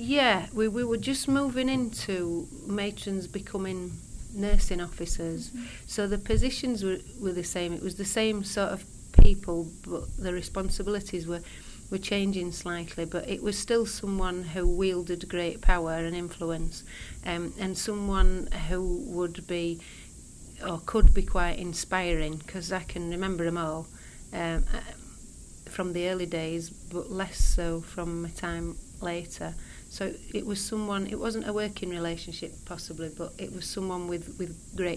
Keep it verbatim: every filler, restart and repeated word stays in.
Yeah, we, we were just moving into matrons becoming nursing officers. Mm-hmm. So the positions were, were the same. It was the same sort of people, but the responsibilities were, were changing slightly. But it was still someone who wielded great power and influence, um, and someone who would be, or could be quite inspiring, because I can remember them all um, from the early days, but less so from my time later. So it was someone, it wasn't a working relationship possibly, but it was someone with, with great